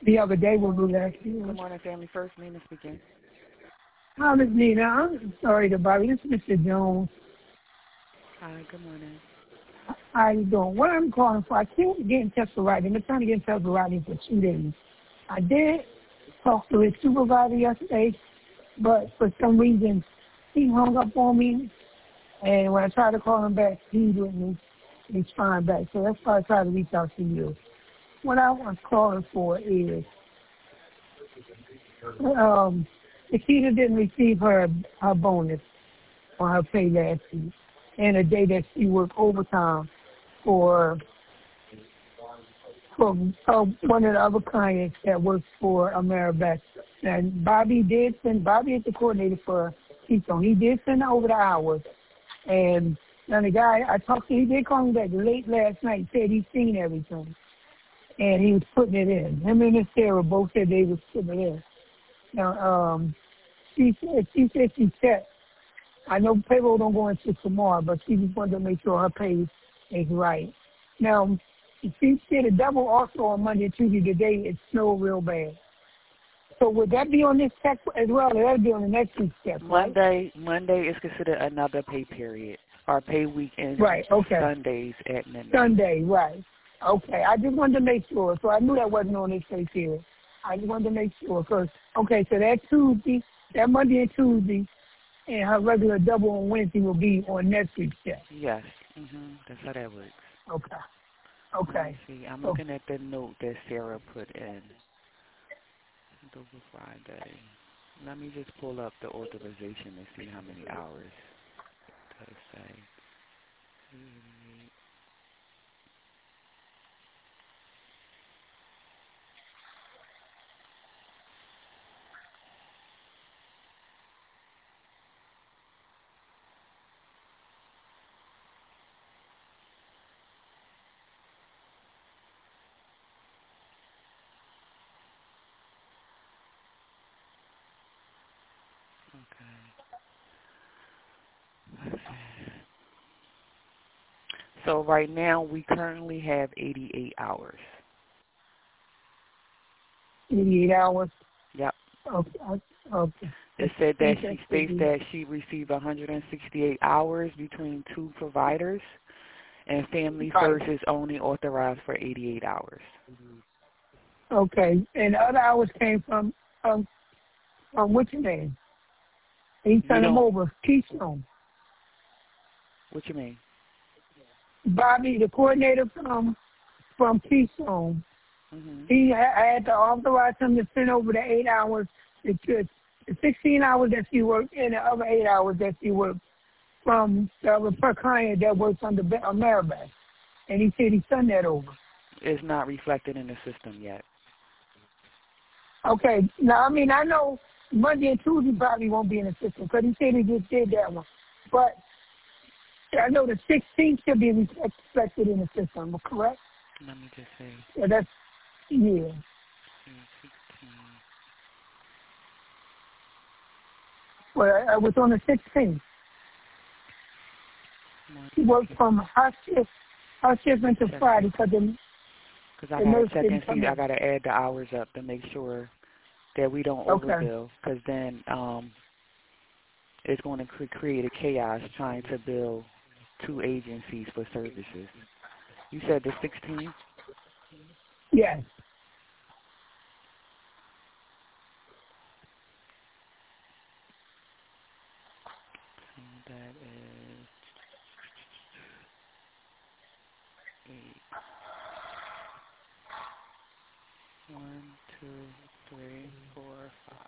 the other day when we last Good year. morning, Family First. Nina speaking. Hi, Miss Nina. I'm sorry to bother you. This is Mr. Jones. Hi, good morning. How you doing? What I'm calling for, I can't get in touch with Rodney. I've been trying to get in touch with Rodney for 2 days. I did talk to his supervisor yesterday, but for some reason he hung up on me. And when I tried to call him back, he didn't respond back. So that's why I tried to reach out to you. What I was calling for is, Nikita didn't receive her bonus on her pay last week, and a day that she worked overtime for one of the other clients that works for Ameribest. And Bobby is the coordinator for Keystone. He did send over the hours. And then the guy I talked to, he did call me back late last night, said he's seen everything. And he was putting it in. Him and Miss Sarah both said they was putting it in. Now, she said she checked. I know payroll don't go until tomorrow, but she just wanted to make sure her pay is right. Now, she said a double also on Monday and Tuesday. Today it snowed real bad. So would that be on this check as well, or that be on the next week's check, right? Monday is considered another pay period. Our pay week ends Sundays at midnight. Sunday, right. Okay, I just wanted to make sure. So I knew that wasn't on this pay period. I just wanted to make sure. So that Monday and Tuesday, and her regular double on Wednesday will be on next week's check. Yes. That's how that works. Okay. See, I'm looking at the note that Sarah put in. Double Friday. Let me just pull up the authorization and see how many hours it does say. So right now we currently have 88 hours. 88 hours? Yep. Okay. It said that she states that she received 168 hours between two providers, and Family First is only authorized for 88 hours. Okay. And the other hours came from what's your name? He sent them over. Keystone. What you mean? Bobby, the coordinator from Keystone. I had to authorize him to send over the 8 hours, the 16 hours that she worked, and the other 8 hours that she worked from the other per client that works under Ameribest. And he said he sent that over. It's not reflected in the system yet. Okay. Now, I mean, I know Monday and Tuesday probably won't be in the system because he said he just did that one. But I know the 16th should be reflected in the system, correct? Let me just say. Yeah, that's, yeah. 16. Well, I was on the 16th. She worked from her shift into Friday because I got to check and see. I got to add the hours up to make sure that we don't overbill, because then it's going to create a chaos trying to bill two agencies for services. You said the 16th? Yes. So that is 8. 1, 2, 3, 4, 5.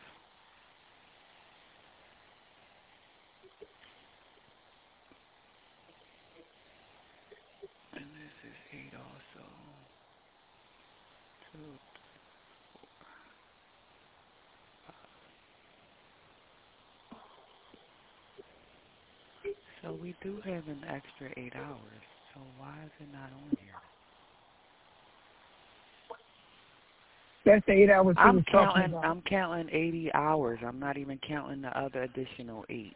And this is 8 also. 2, 3, 4, 5. So we do have an extra 8 hours. So why is it not on here? That's the 8 hours he was talking about. I'm counting 80 hours. I'm not even counting the other additional 8.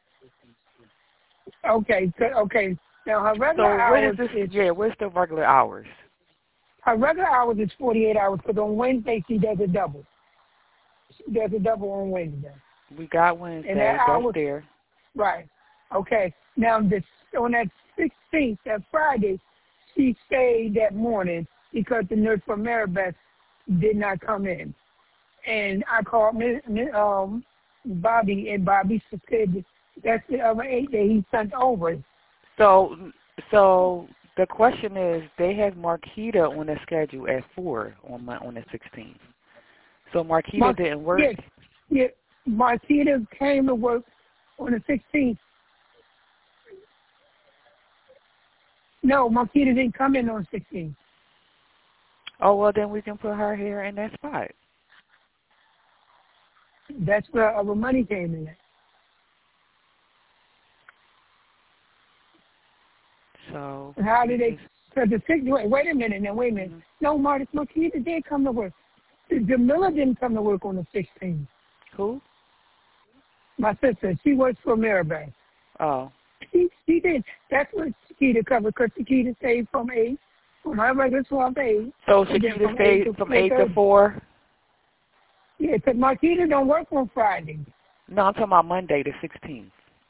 Okay. Now her regular hours what's the regular hours? Her regular hours is 48 hours, because on Wednesday she does a double. She does a double on Wednesday. We got Wednesday. And that that's there. Right. Okay. Now, on that 16th, that Friday, she stayed that morning because the nurse from Maribeth did not come in. And I called Bobby, and Bobby said that's the other 8 that he sent over. So the question is, they have Marquita on the schedule at 4 on the 16th. So Marquita didn't work? Yeah. Marquita came to work on the 16th. No, Marquita didn't come in on the 16th. Oh, well, then we can put her here in that spot. That's where our money came in. So how did they? Because wait a minute. Mm-hmm. No, Marquita did come to work. Jamila didn't come to work on the 16th. Who? My sister. She works for Maribeth. Oh. She did. That's what Chiquita covered, because Chiquita stayed from 8, from her regular 12 to 8. So Chiquita stayed from 8 to 4? Yeah, because Marquita don't work on Friday. No, I'm talking about Monday the 16th.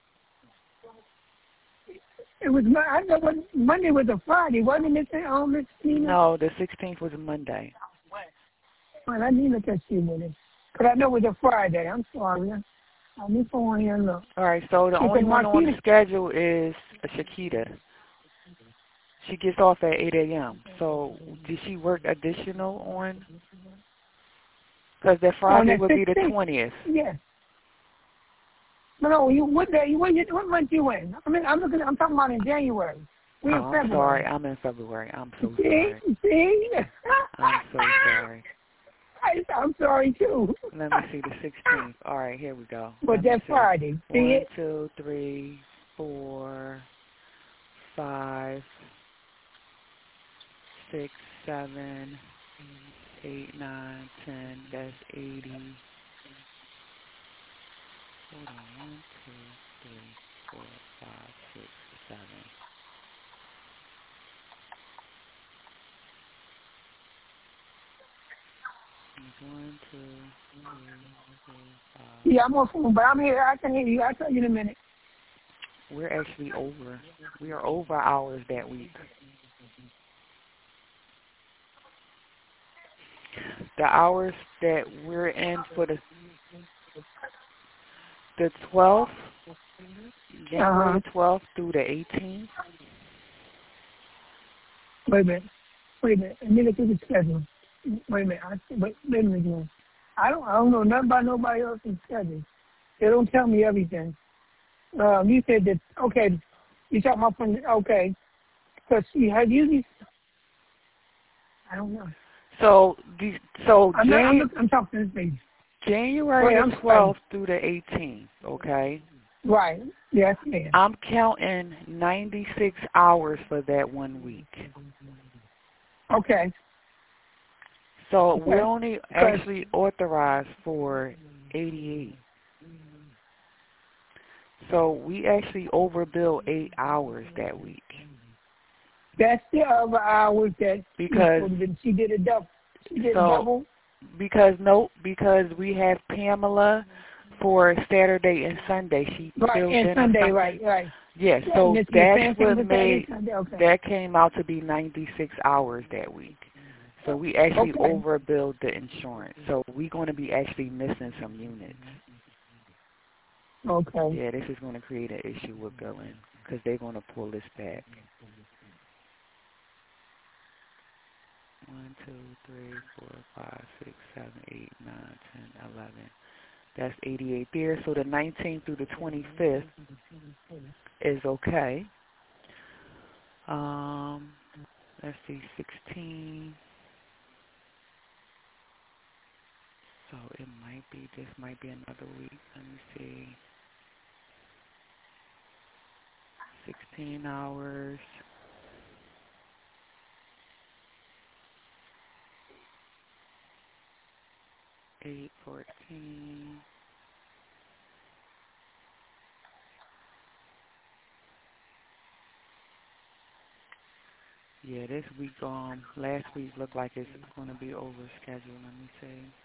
It was, I know what, Monday was a Friday, wasn't it, Miss Nina? No, the 16th was a Monday. Well, I need to look at you with it. Because I know it was a Friday. I'm sorry. Let me go on here and look. All right, so the only one on the schedule is Chiquita. She gets off at 8 a.m. So did she work additional on? Because that Friday would be the 20th. Yes. No, what month you in? I mean, I'm talking about in January. We're in February. I'm sorry. I'm in February. I'm so sorry. See? I'm so sorry. I'm sorry, too. Let me see, the 16th. All right, here we go. But that's Friday. 1, 2, 3, 4, 5, 6, 7, 8, 9, 10. That's 80. Hold on. 1, 2, 3, 4, 5, 6, 7. One, two, three, 4, 5. Yeah, I'm on phone, but I'm here. I can hear you. I'll tell you in a minute. We're actually over. We are over hours that week. The hours that we're in for the 12th, January 12th through the 18th. Wait a minute. Let me look at the schedule. Wait a minute. Wait a minute again. I don't know nothing about nobody else's schedule. They don't tell me everything. You said that, okay, you talking about from, okay, because you have usually, I don't know. I'm talking to this baby. January 12th through the 18th, okay? Right. Yes, ma'am. I'm counting 96 hours for that 1 week. Okay. So we're only actually authorized for 88. So we actually overbill 8 hours that week. That's the other hours that she did a double. She did a double. Because we have Pamela for Saturday and Sunday. She filled in Sunday, right. Yes, so that's what made that came out to be 96 hours that week. So we actually overbilled the insurance. So we're going to be actually missing some units. Okay. Yeah, this is going to create an issue with billing because they're going to pull this back. 1, 2, 3, 4, 5, 6, 7, 8, 9, 10, 11. That's 88 there. So the 19th through the 25th is okay. Let's see, 16. So this might be another week. Let me see. 16 hours. 8, 14. Yeah, this week, last week looked like it's going to be over schedule. Let me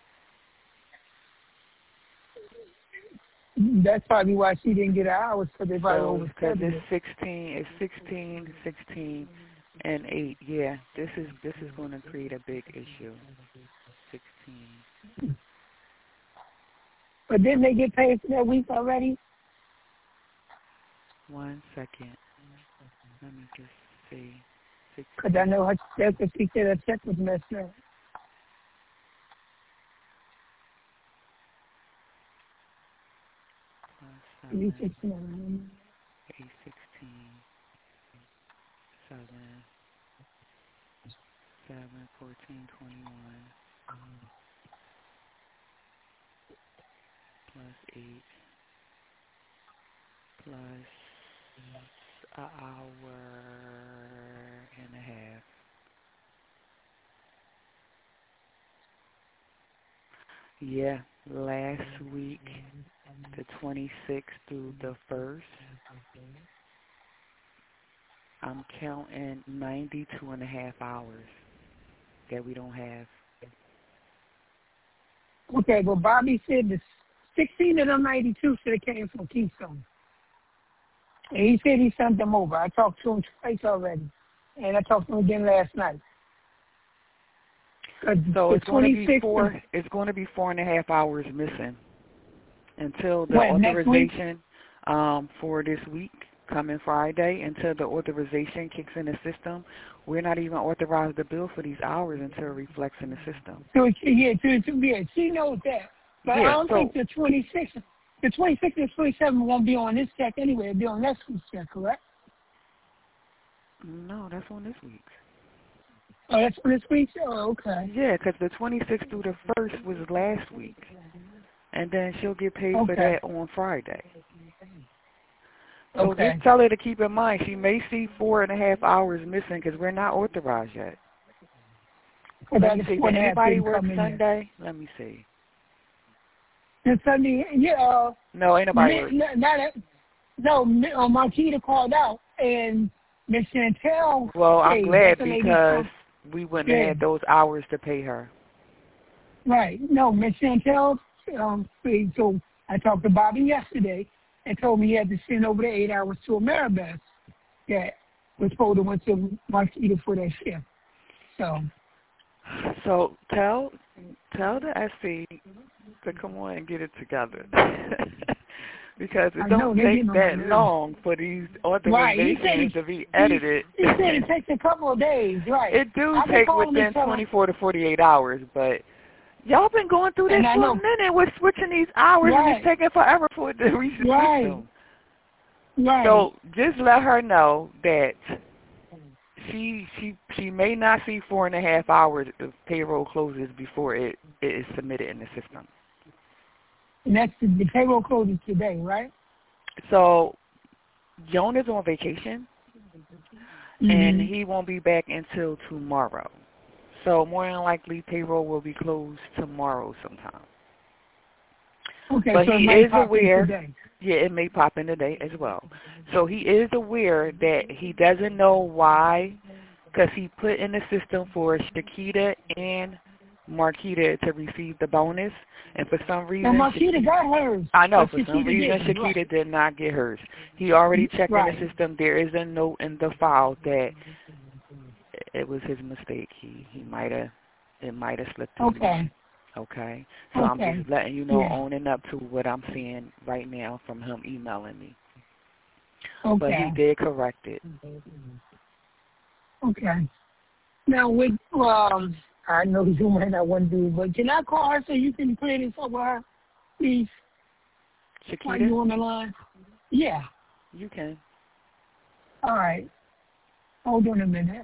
see. That's probably why she didn't get her hours, because they probably overscheduled. Because it's 16, and 8. Yeah, this is going to create a big issue. 16. But didn't they get paid for that week already? 1 second. Let me just see. Because I know that's what she said her check was messed up. +7, 816, 7, 7, 14, 21, +8, plus an hour and a half. Yeah, last week, the 26th through the 1st, I'm counting 92.5 hours that we don't have. Okay, well, Bobby said the 16 of them 92 should have came from Keystone. And he said he sent them over. I talked to him twice already. And I talked to him again last night. So it's going to be 4.5 hours missing until the authorization for this week, coming Friday, until the authorization kicks in the system. We're not even authorized to bill for these hours until it reflects in the system. So she knows that. But I don't think the 26th and the 27th won't be on this check anyway. It'll be on next week's check, correct? No, that's on this week's. Oh, that's on this week's? Oh, okay. Yeah, because the 26th through the 1st was last week. And then she'll get paid for that on Friday. So just tell her to keep in mind, she may see 4.5 hours missing because we're not authorized yet. Let me see. Did anybody work Sunday? Let me see. The Sunday, yeah. No, ain't nobody work. No, Marquita called out, and Miss Chantel. Well, I'm glad because we wouldn't have had those hours to pay her. Right. No, Miss Chantel. So I talked to Bobby yesterday and told me he had to send over the 8 hours to Ameribest that was supposed to went to Marquita for that shift. So tell the SC to come on and get it together. Because it don't take that long for these authorizations to be edited. He said it takes a couple of days, right? It do take within 24 to 48 hours, but y'all been going through this for a minute. We're switching these hours, and it's taking forever for it to reach the system. Right. So just let her know that she may not see 4.5 hours if payroll closes before it is submitted in the system. And that's the payroll closes today, right? So Jonas on vacation, and he won't be back until tomorrow. So more than likely, payroll will be closed tomorrow sometime. Okay, but so he is aware. Yeah, it may pop in today as well. So he is aware that he doesn't know why, because he put in the system for Shakita and Marquita to receive the bonus, and for some reason Marquita got hers. I know, for some reason Shakita did not get hers. He already checked in the system. There is a note in the file that it was his mistake. It might have slipped his mind. Okay. So I'm just letting you know, owning up to what I'm seeing right now from him emailing me. Okay. But he did correct it. Okay. Now with I know you might not want to do, but can I call her so you can play this over her, please? Shakita? Are you on the line? Yeah. You can. All right. Hold on a minute.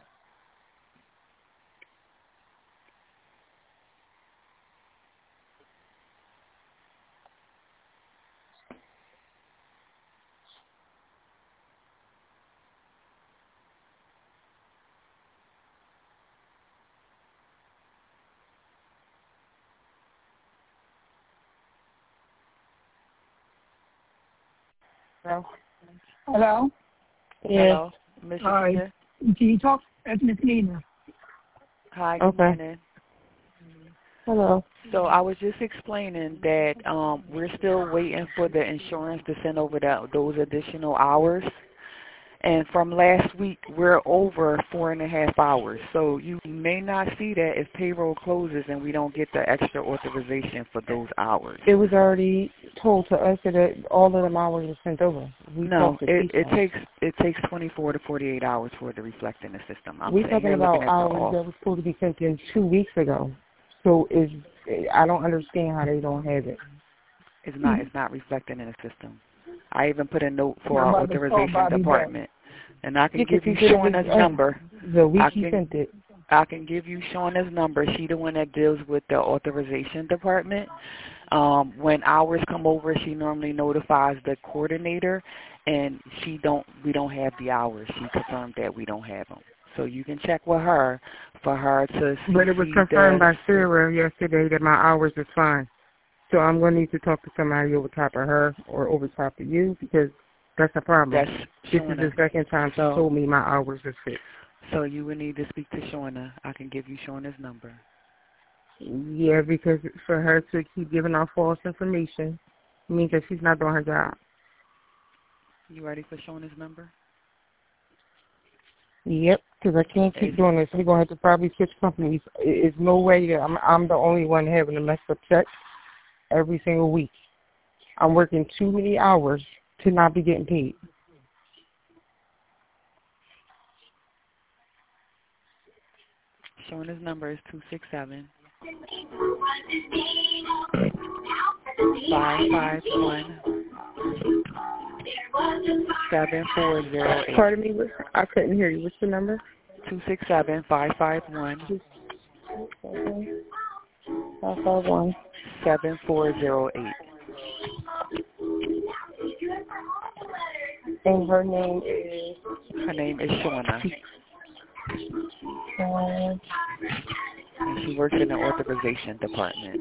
Hello? Hello? Hello? Miss Shakita? Can you talk? That's Miss Nina. Hi, good morning. Hello. So I was just explaining that we're still waiting for the insurance to send over those additional hours. And from last week, we're over 4.5 hours. So you may not see that if payroll closes and we don't get the extra authorization for those hours. It was already told to us that all of them hours were sent over. No, it takes 24 to 48 hours for it to reflect in the system. We're talking about hours that were supposed to be sent in 2 weeks ago. So I don't understand how they don't have it. It's not reflecting in the system. I even put a note for our authorization department. And I can give you Shauna's number. The week you sent it. I can give you Shauna's number. She's the one that deals with the authorization department. When hours come over, she normally notifies the coordinator, and we don't have the hours. She confirmed that we don't have them. So you can check with her for her to see. But it was confirmed by Sarah yesterday that my hours is fine. So I'm going to need to talk to somebody over top of her or over top of you because that's a problem. This is the second time she told me my hours is fixed. So you would need to speak to Shauna. I can give you Shauna's number. Yeah, because for her to keep giving out false information means that she's not doing her job. You ready for Shauna's number? Yep, because I can't keep doing this. We're going to have to probably switch companies. There's no way that I'm the only one having to mess up checks every single week. I'm working too many hours to not be getting paid. Shauna's number is 267-551-7408. Pardon me, I couldn't hear you. What's the number? 267-551-7408. And her name is? Her name is Shauna. And she works in the authorization department.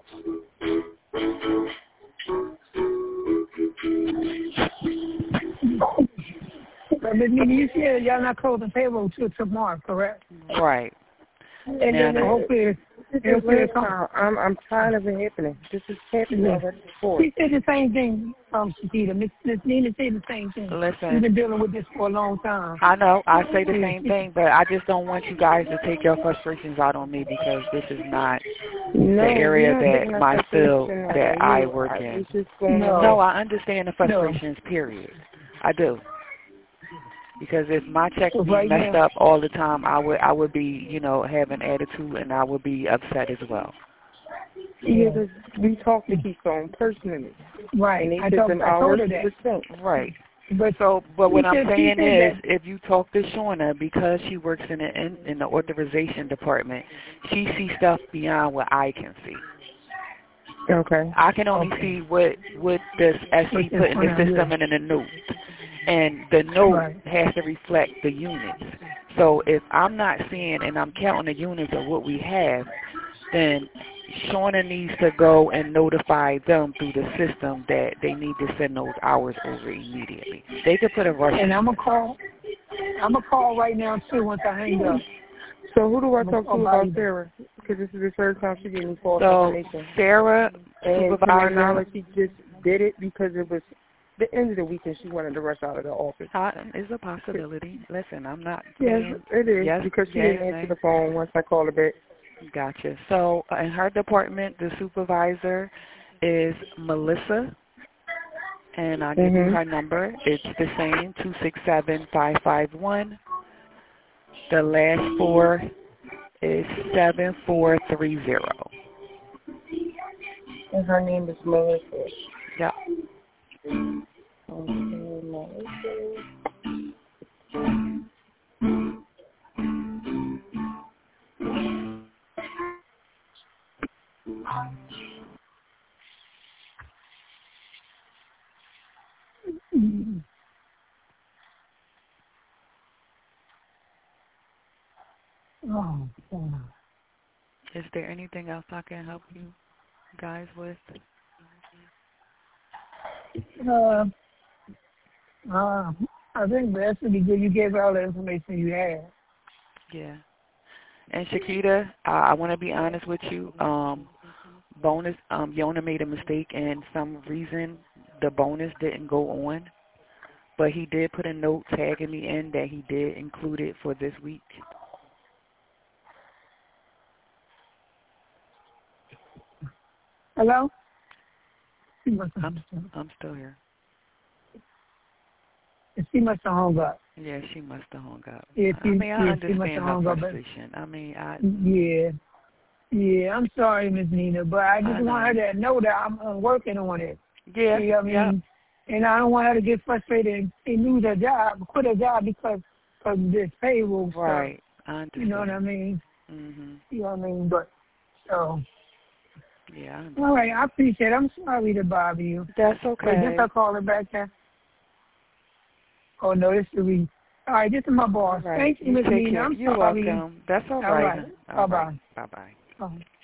But you said y'all not closing payroll till tomorrow, correct? Right. And then hopefully I'm tired of it happening. This is happening already before. She said the same thing, Shakita. Miss Nina said the same thing. Listen. We've been dealing with this for a long time. I know. I say the same thing, but I just don't want you guys to take your frustrations out on me because this is not the area that my field that I work in. No, I understand the frustrations, period. I do. Because if my check be messed up all the time, I would be, have an attitude and I would be upset as well. Yeah, we talked to Keystone personally. Right. And they said them hours were sent. Right. But what I'm saying is, if you talk to Shauna, because she works in the authorization department, she sees stuff beyond what I can see. Okay. I can only see what the SC put in the system and in the note. And the note has to reflect the units. So if I'm not seeing and I'm counting the units of what we have, then Shauna needs to go and notify them through the system that they need to send those hours over immediately. They could put a rush. And I'm gonna call right now too once I hang up. So who do I talk to about Sarah? Because this is the third time she gave me false information. Sarah, and to my knowledge, she just did it because it was the end of the week and she wanted to rush out of the office. It's a possibility. Listen, I'm not saying... Yes, it is, because she didn't answer the phone once I called her back. Gotcha. So in her department, the supervisor is Melissa, and I'll give you her number. It's the same, 267-551. The last 4 is 7430. And her name is Melissa. Yeah. Oh, God. Is there anything else I can help you guys with? I think that should be good. You gave her all the information you had. Yeah. And Shakita, I want to be honest with you. Bonus, Yona made a mistake, and some reason the bonus didn't go on. But he did put a note tagging me in that he did include it for this week. Hello? I'm still here. She must have hung up. Yeah, she must have hung up. Yeah, I understand her frustration. Yeah, I'm sorry, Miss Nina, but I just want her to know that I'm working on it. Yeah, you know what I mean? And I don't want her to get frustrated and lose her job, quit her job because of this payroll stuff. Right, I understand. You know what I mean? Mhm. You know what I mean? But so. Yeah. All right, I appreciate it. I'm sorry to bother you. That's okay. Wait, just I call her back there. Oh no, this is Reese. All right, this is my boss. Right. Thank you, Miss Nina. I'm You're sorry. welcome. That's all right. All Bye-bye. Bye-bye. Bye.